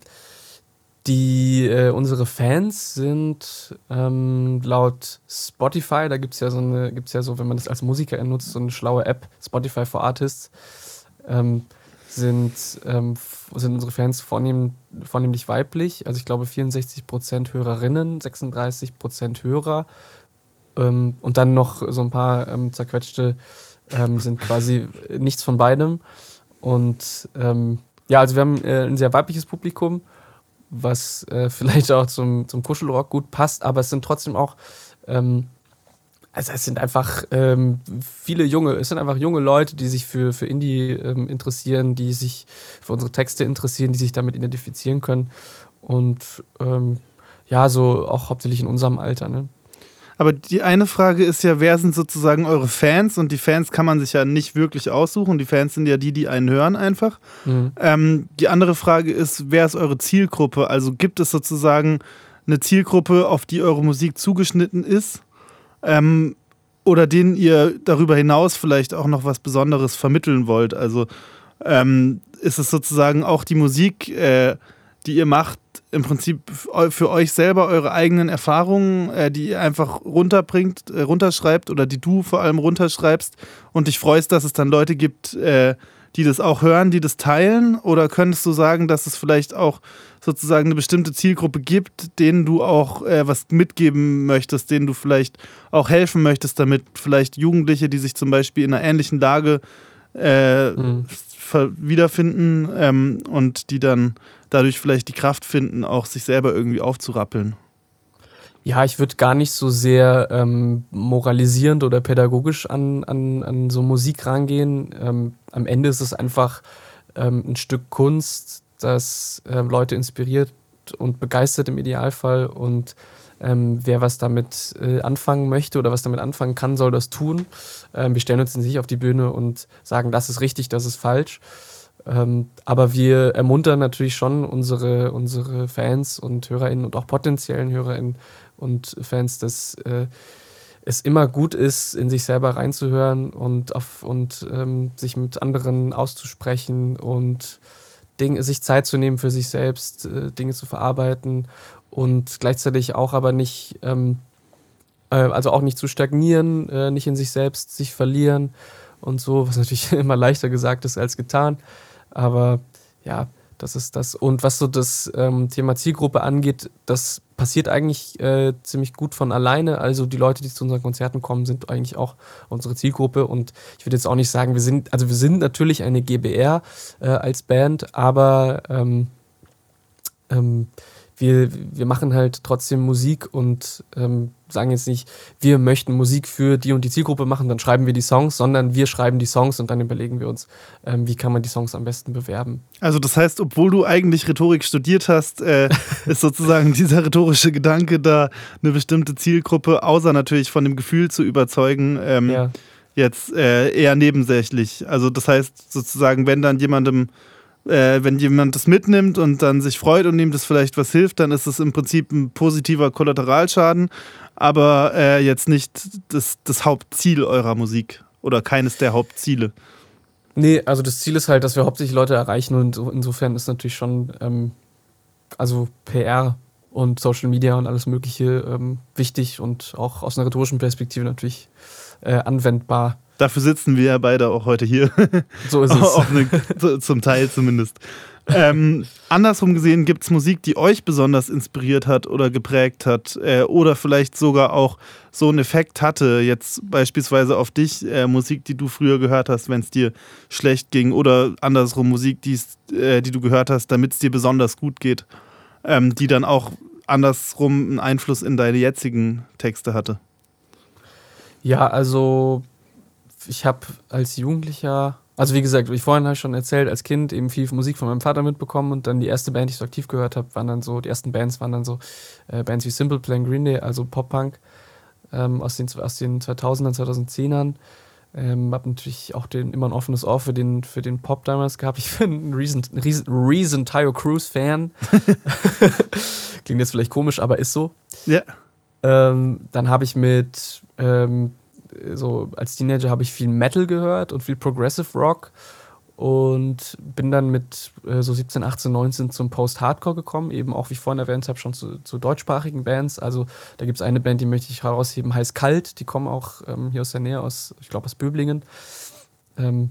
die, äh, unsere Fans sind ähm, laut Spotify, da gibt es ja so eine, gibt's ja so, wenn man das als Musiker nutzt, so eine schlaue App, Spotify for Artists, ähm, sind, ähm, sind unsere Fans vornehm, vornehmlich weiblich. Also ich glaube vierundsechzig Prozent Hörerinnen, sechsunddreißig Prozent Hörer ähm, und dann noch so ein paar ähm, zerquetschte ähm, sind quasi nichts von beidem. Und ähm, ja, also wir haben äh, ein sehr weibliches Publikum, was äh, vielleicht auch zum, zum Kuschelrock gut passt, aber es sind trotzdem auch ähm, Also es sind einfach ähm, viele junge, es sind einfach junge Leute, die sich für, für Indie ähm, interessieren, die sich für unsere Texte interessieren, die sich damit identifizieren können. Und ähm, ja, so auch hauptsächlich in unserem Alter, ne? Aber die eine Frage ist ja, wer sind sozusagen eure Fans? Und die Fans kann man sich ja nicht wirklich aussuchen. Die Fans sind ja die, die einen hören einfach. Mhm. Ähm, die andere Frage ist, wer ist eure Zielgruppe? Also gibt es sozusagen eine Zielgruppe, auf die eure Musik zugeschnitten ist? Ähm, oder denen ihr darüber hinaus vielleicht auch noch was Besonderes vermitteln wollt. Also ähm, ist es sozusagen auch die Musik, äh, die ihr macht, im Prinzip für euch selber eure eigenen Erfahrungen, äh, die ihr einfach runterbringt, äh, runterschreibt oder die du vor allem runterschreibst und dich freust, dass es dann Leute gibt, äh, die das auch hören, die das teilen? Oder könntest du sagen, dass es vielleicht auch sozusagen eine bestimmte Zielgruppe gibt, denen du auch äh, was mitgeben möchtest, denen du vielleicht auch helfen möchtest, damit vielleicht Jugendliche, die sich zum Beispiel in einer ähnlichen Lage äh, mhm. wiederfinden ähm, und die dann dadurch vielleicht die Kraft finden, auch sich selber irgendwie aufzurappeln? Ja, ich würde gar nicht so sehr ähm, moralisierend oder pädagogisch an, an, an so Musik rangehen. Ähm, am Ende ist es einfach ähm, ein Stück Kunst, das ähm, Leute inspiriert und begeistert im Idealfall. Und ähm, wer was damit äh, anfangen möchte oder was damit anfangen kann, soll das tun. Ähm, wir stellen uns nicht auf die Bühne und sagen, das ist richtig, das ist falsch. Ähm, aber wir ermuntern natürlich schon unsere, unsere Fans und HörerInnen und auch potenziellen HörerInnen und Fans, dass äh, es immer gut ist, in sich selber reinzuhören und, auf, und ähm, sich mit anderen auszusprechen und Dinge, sich Zeit zu nehmen für sich selbst, äh, Dinge zu verarbeiten und gleichzeitig auch aber nicht, ähm, äh, also auch nicht zu stagnieren, äh, nicht in sich selbst sich verlieren und so, was natürlich immer leichter gesagt ist als getan. Aber ja, das ist das. Und was so das ähm, Thema Zielgruppe angeht, das passiert eigentlich äh, ziemlich gut von alleine. Also die Leute, die zu unseren Konzerten kommen, sind eigentlich auch unsere Zielgruppe. Und ich würde jetzt auch nicht sagen, wir sind, also wir sind natürlich eine G B R äh, als Band, aber ähm, ähm, wir, wir machen halt trotzdem Musik und ähm, sagen jetzt nicht, wir möchten Musik für die und die Zielgruppe machen, dann schreiben wir die Songs, sondern wir schreiben die Songs und dann überlegen wir uns, ähm, wie kann man die Songs am besten bewerben. Also das heißt, obwohl du eigentlich Rhetorik studiert hast, äh, ist sozusagen dieser rhetorische Gedanke da, eine bestimmte Zielgruppe, außer natürlich von dem Gefühl zu überzeugen, ähm, ja. jetzt äh, eher nebensächlich. Also das heißt sozusagen, wenn dann jemandem Äh, wenn jemand das mitnimmt und dann sich freut und ihm das vielleicht was hilft, dann ist es im Prinzip ein positiver Kollateralschaden, aber äh, jetzt nicht das, das Hauptziel eurer Musik oder keines der Hauptziele. Nee, also das Ziel ist halt, dass wir hauptsächlich Leute erreichen und insofern ist natürlich schon ähm, also P R und Social Media und alles Mögliche ähm, wichtig und auch aus einer rhetorischen Perspektive natürlich äh, anwendbar. Dafür sitzen wir ja beide auch heute hier. So ist es. Auf eine, zum Teil zumindest. ähm, andersrum gesehen, gibt es Musik, die euch besonders inspiriert hat oder geprägt hat äh, oder vielleicht sogar auch so einen Effekt hatte, jetzt beispielsweise auf dich, äh, Musik, die du früher gehört hast, wenn es dir schlecht ging oder andersrum Musik, die's, äh, die du gehört hast, damit es dir besonders gut geht, ähm, die dann auch andersrum einen Einfluss in deine jetzigen Texte hatte? Ja, also ich habe als Jugendlicher, also wie gesagt, wie ich vorhin habe schon erzählt, als Kind eben viel Musik von meinem Vater mitbekommen und dann die erste Band, die ich so aktiv gehört habe, waren dann so, die ersten Bands waren dann so äh, Bands wie Simple Plan, Green Day, also Pop-Punk ähm, aus, den, aus den zweitausendern, zweitausendzehnern. Ähm, hab natürlich auch den, immer ein offenes Ohr für den, für den Pop damals gehabt. Ich bin ein Reason, Reason, Reason Tayo Cruz Fan. Klingt jetzt vielleicht komisch, aber ist so. Ja. Ähm, dann habe ich mit ähm, so als Teenager habe ich viel Metal gehört und viel Progressive Rock und bin dann mit äh, so siebzehn, achtzehn, neunzehn zum Post-Hardcore gekommen, eben auch, wie ich vorhin erwähnt habe, schon zu, zu deutschsprachigen Bands. Also da gibt es eine Band, die möchte ich herausheben, heißt Kalt, die kommen auch ähm, hier aus der Nähe, aus, ich glaube aus Böblingen. Ähm,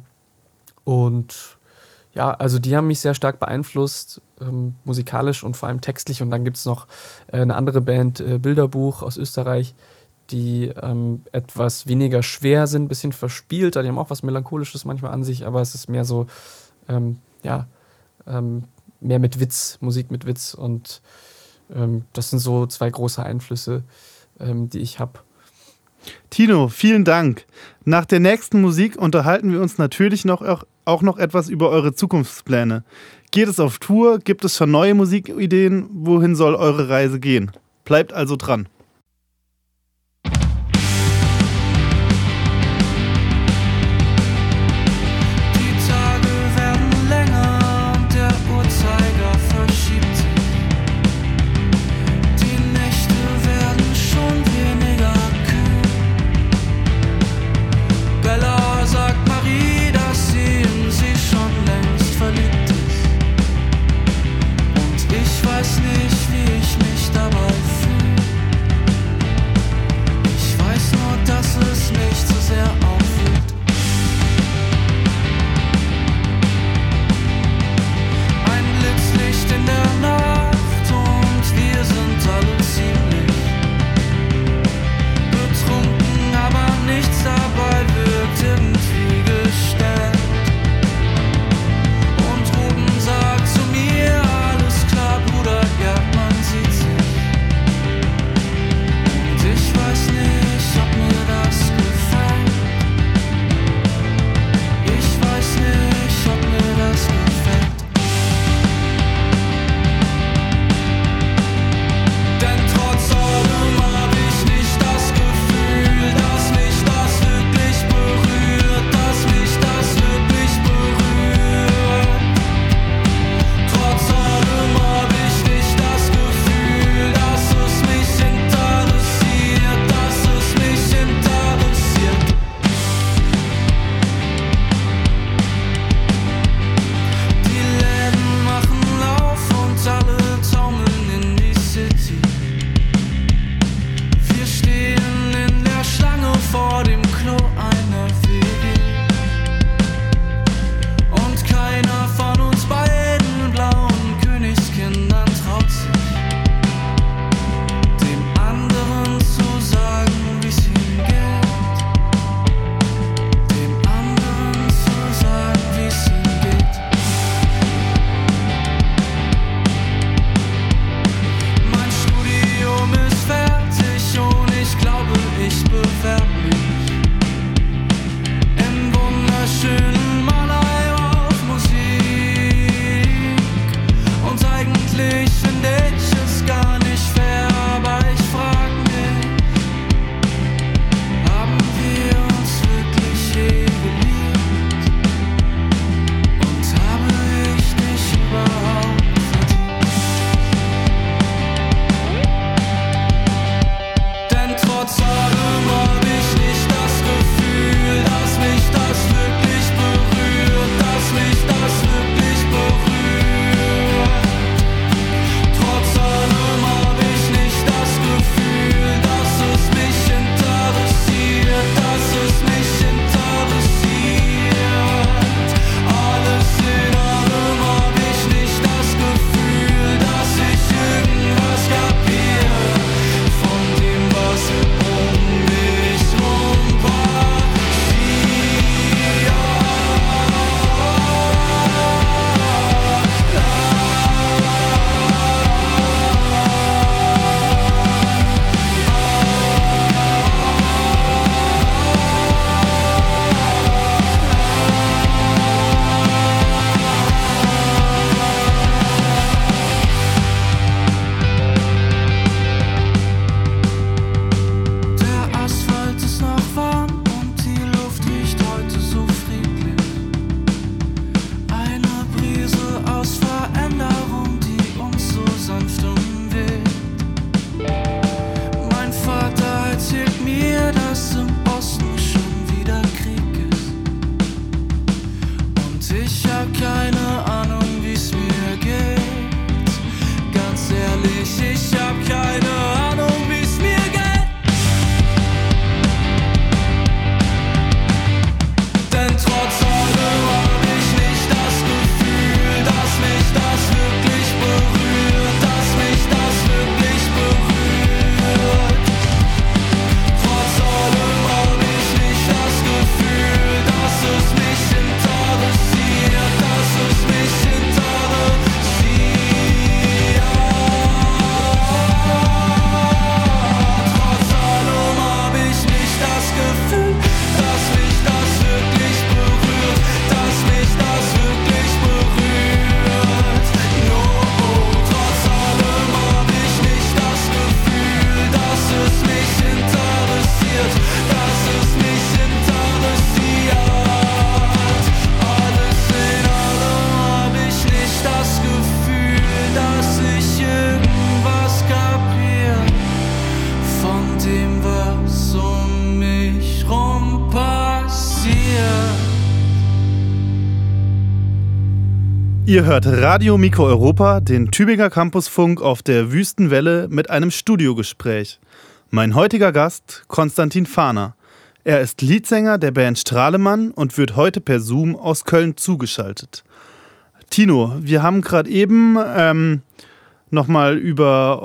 und ja, also die haben mich sehr stark beeinflusst, ähm, musikalisch und vor allem textlich. Und dann gibt es noch äh, eine andere Band, äh, Bilderbuch aus Österreich, die ähm, etwas weniger schwer sind, ein bisschen verspielter. Die haben auch was Melancholisches manchmal an sich, aber es ist mehr so, ähm, ja, ähm, mehr mit Witz, Musik mit Witz. Und ähm, das sind so zwei große Einflüsse, ähm, die ich habe. Tino, vielen Dank. Nach der nächsten Musik unterhalten wir uns natürlich noch, auch noch etwas über eure Zukunftspläne. Geht es auf Tour? Gibt es schon neue Musikideen? Wohin soll eure Reise gehen? Bleibt also dran. Ich weiß nicht, wie ich mich dabei fühle. Ihr hört Radio Mikro Europa, den Tübinger Campusfunk auf der Wüstenwelle mit einem Studiogespräch. Mein heutiger Gast, Konstantin Fahner. Er ist Leadsänger der Band Strahlemann und wird heute per Zoom aus Köln zugeschaltet. Tino, wir haben gerade eben ähm, nochmal über,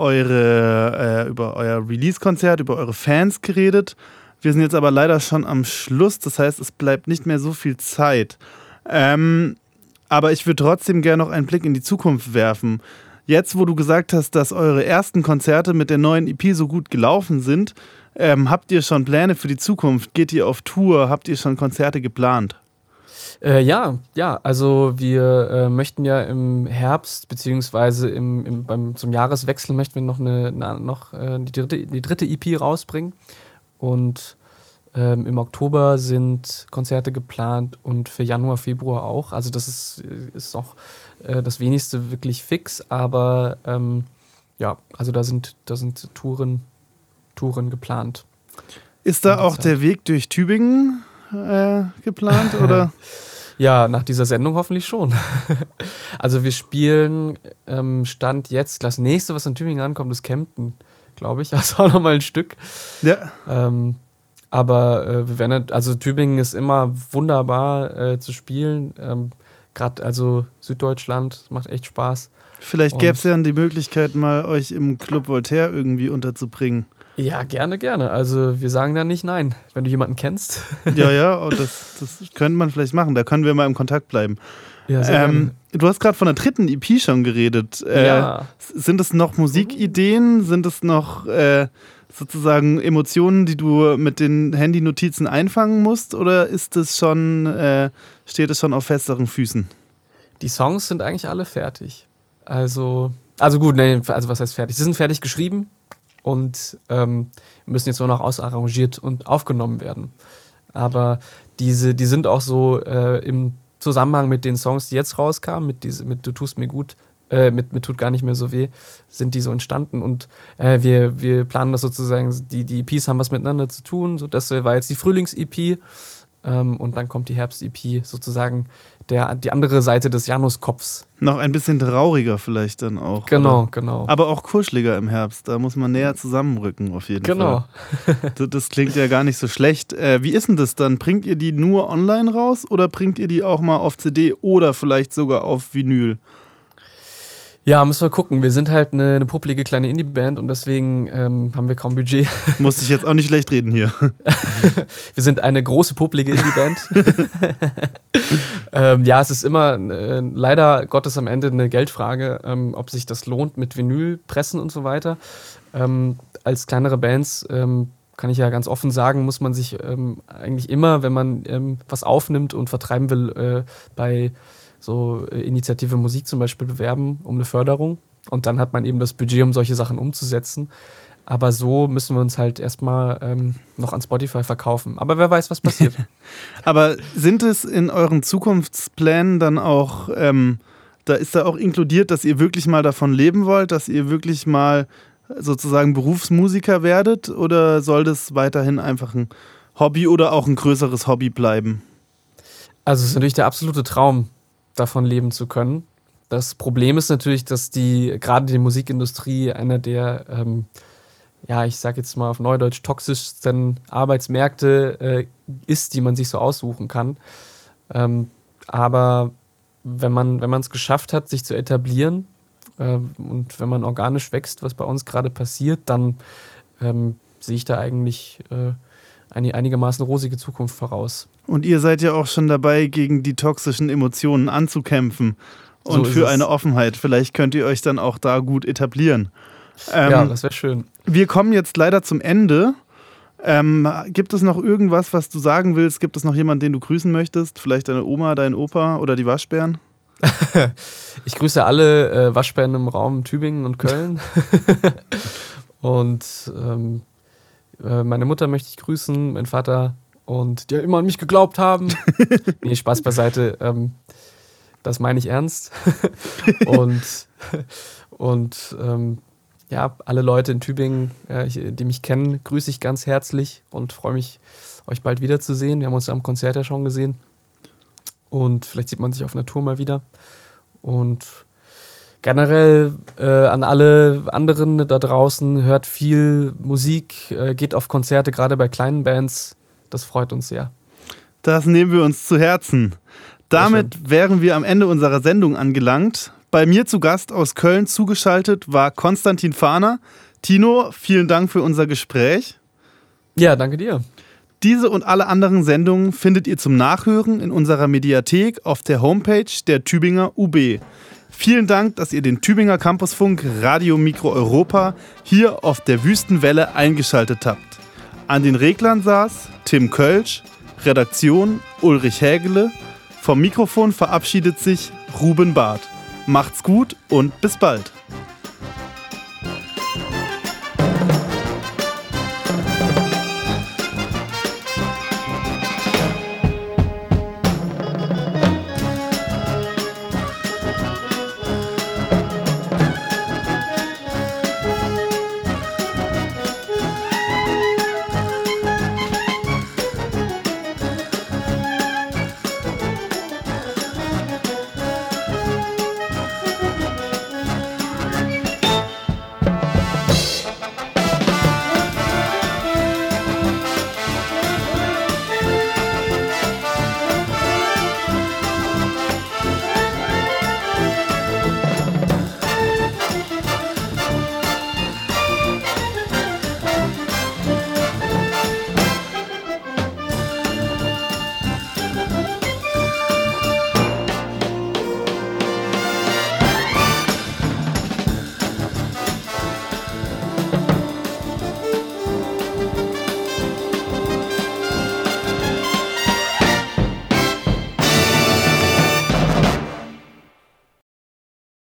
eure, äh, über euer Release-Konzert, über eure Fans geredet. Wir sind jetzt aber leider schon am Schluss, das heißt, es bleibt nicht mehr so viel Zeit. Ähm, aber ich würde trotzdem gerne noch einen Blick in die Zukunft werfen. Jetzt, wo du gesagt hast, dass eure ersten Konzerte mit der neuen E P so gut gelaufen sind, ähm, habt ihr schon Pläne für die Zukunft? Geht ihr auf Tour? Habt ihr schon Konzerte geplant? Äh, ja, ja, also wir äh, möchten ja im Herbst, beziehungsweise im, im, beim, zum Jahreswechsel möchten wir noch, eine, eine, noch äh, die, dritte, die dritte E P rausbringen. Und ähm, im Oktober sind Konzerte geplant und für Januar, Februar auch. Also das ist, ist noch äh, das wenigste wirklich fix, aber ähm, ja, also da sind, da sind Touren, Touren geplant. Ist da auch der Weg durch Tübingen äh, geplant, oder? Ja, nach dieser Sendung hoffentlich schon. Also wir spielen ähm, Stand jetzt, das nächste, was in Tübingen ankommt, ist Kempten, glaube ich. Also auch nochmal ein Stück. Ja. Ähm, aber äh, wir werden, also Tübingen ist immer wunderbar äh, zu spielen. Ähm, Gerade also Süddeutschland, macht echt Spaß. Vielleicht gäbe es ja die Möglichkeit, mal euch im Club Voltaire irgendwie unterzubringen. Ja, gerne, gerne. Also wir sagen da nicht nein, wenn du jemanden kennst. Ja, ja, oh, das, das könnte man vielleicht machen. Da können wir mal im Kontakt bleiben. Ja, sehr ähm, du hast gerade von der dritten E P schon geredet. Äh, ja. Sind es noch Musikideen? Sind es noch äh, sozusagen Emotionen, die du mit den Handynotizen einfangen musst? Oder ist es schon, äh, steht es schon auf festeren Füßen? Die Songs sind eigentlich alle fertig. Also, also gut, nee, also was heißt fertig? Sie sind fertig geschrieben und ähm, müssen jetzt nur noch ausarrangiert und aufgenommen werden. Aber diese, die sind auch so äh, im Zusammenhang mit den Songs, die jetzt rauskamen, mit, diese, mit Du tust mir gut, äh, mit Mir tut gar nicht mehr so weh, sind die so entstanden. Und äh, wir, wir planen das sozusagen, die, die E Ps haben was miteinander zu tun. So, das war jetzt die Frühlings-E P ähm, und dann kommt die Herbst-E P, sozusagen der, die andere Seite des Januskopfs. Noch ein bisschen trauriger vielleicht dann auch. Genau, oder? genau. Aber auch kuscheliger im Herbst. Da muss man näher zusammenrücken auf jeden genau. Fall. Das, das klingt ja gar nicht so schlecht. Äh, wie ist denn das dann? Bringt ihr die nur online raus oder bringt ihr die auch mal auf C D oder vielleicht sogar auf Vinyl? Ja, müssen wir gucken. Wir sind halt eine, eine publige kleine Indie-Band und deswegen ähm, haben wir kaum Budget. Muss ich jetzt auch nicht schlecht reden hier. Wir sind eine große publige Indie-Band. ähm, ja, es ist immer äh, leider Gottes am Ende eine Geldfrage, ähm, ob sich das lohnt mit Vinyl, Pressen und so weiter. Ähm, als kleinere Bands ähm, kann ich ja ganz offen sagen, muss man sich ähm, eigentlich immer, wenn man ähm, was aufnimmt und vertreiben will, äh, bei so äh, Initiative Musik zum Beispiel bewerben um eine Förderung. Und dann hat man eben das Budget, um solche Sachen umzusetzen. Aber so müssen wir uns halt erstmal ähm, noch an Spotify verkaufen. Aber wer weiß, was passiert. Aber sind es in euren Zukunftsplänen dann auch, ähm, da ist da auch inkludiert, dass ihr wirklich mal davon leben wollt, dass ihr wirklich mal sozusagen Berufsmusiker werdet? Oder soll das weiterhin einfach ein Hobby oder auch ein größeres Hobby bleiben? Also es ist natürlich der absolute Traum, davon leben zu können. Das Problem ist natürlich, dass die, gerade die Musikindustrie, einer der, ähm, ja, ich sag jetzt mal auf Neudeutsch, toxischsten Arbeitsmärkte äh, ist, die man sich so aussuchen kann. Ähm, aber wenn man wenn man es geschafft hat, sich zu etablieren äh, und wenn man organisch wächst, was bei uns gerade passiert, dann ähm, sehe ich da eigentlich äh, eine einigermaßen rosige Zukunft voraus. Und ihr seid ja auch schon dabei, gegen die toxischen Emotionen anzukämpfen und so für eine Offenheit. Vielleicht könnt ihr euch dann auch da gut etablieren. Ähm, ja, das wäre schön. Wir kommen jetzt leider zum Ende. Ähm, gibt es noch irgendwas, was du sagen willst? Gibt es noch jemanden, den du grüßen möchtest? Vielleicht deine Oma, dein Opa oder die Waschbären? Ich grüße alle äh, Waschbären im Raum Tübingen und Köln. Und ähm, äh, meine Mutter möchte ich grüßen, mein Vater und die immer an mich geglaubt haben. Nee, Spaß beiseite. Ähm, das meine ich ernst. und und ähm, ja, alle Leute in Tübingen, äh, ich, die mich kennen, grüße ich ganz herzlich und freue mich, euch bald wiederzusehen. Wir haben uns ja am Konzert ja schon gesehen. Und vielleicht sieht man sich auf einer Tour mal wieder. Und generell äh, an alle anderen da draußen, hört viel Musik, äh, geht auf Konzerte, gerade bei kleinen Bands. Das freut uns sehr. Das nehmen wir uns zu Herzen. Damit wären wir am Ende unserer Sendung angelangt. Bei mir zu Gast aus Köln zugeschaltet war Konstantin Fahner. Tino, vielen Dank für unser Gespräch. Ja, danke dir. Diese und alle anderen Sendungen findet ihr zum Nachhören in unserer Mediathek auf der Homepage der Tübinger U B. Vielen Dank, dass ihr den Tübinger Campusfunk Radio Mikro Europa hier auf der Wüstenwelle eingeschaltet habt. An den Reglern saß Tim Kölsch, Redaktion Ulrich Hägele. Vom Mikrofon verabschiedet sich Ruben Barth. Macht's gut und bis bald.